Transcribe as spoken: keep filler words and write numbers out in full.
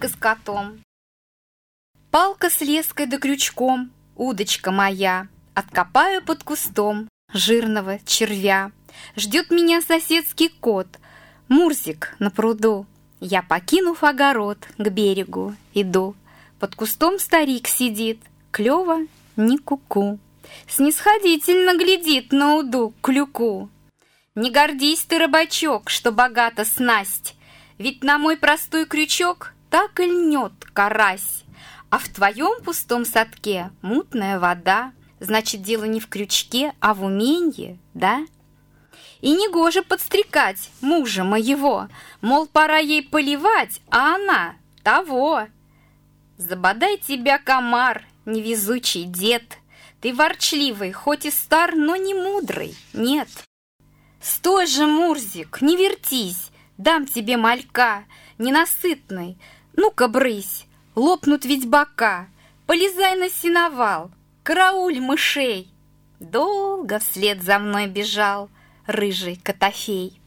тележка с котом. Палка с леской да крючком, удочка моя, откопаю под кустом жирного червя. Ждет меня соседский кот, Мурзик на пруду. Я, покинув огород, к берегу иду. Под кустом старик сидит, клёво ни ку-ку. Снисходительно глядит на уду клюку. Не гордись ты, рыбачок, что богата снасть, ведь на мой простой крючок так и льнет карась. А в твоем пустом садке мутная вода, значит, дело не в крючке, а в уменье, да? И негоже подстрекать мужа моего, мол, пора ей поливать, а она того. Забодай тебя, комар, невезучий дед, ты ворчливый, хоть и стар, но не мудрый, нет. Стой же, Мурзик, не вертись, дам тебе малька, ненасытный, ну-ка брысь, лопнут ведь бока, полезай на сеновал, карауль мышей. Долго вслед за мной бежал рыжий котофей.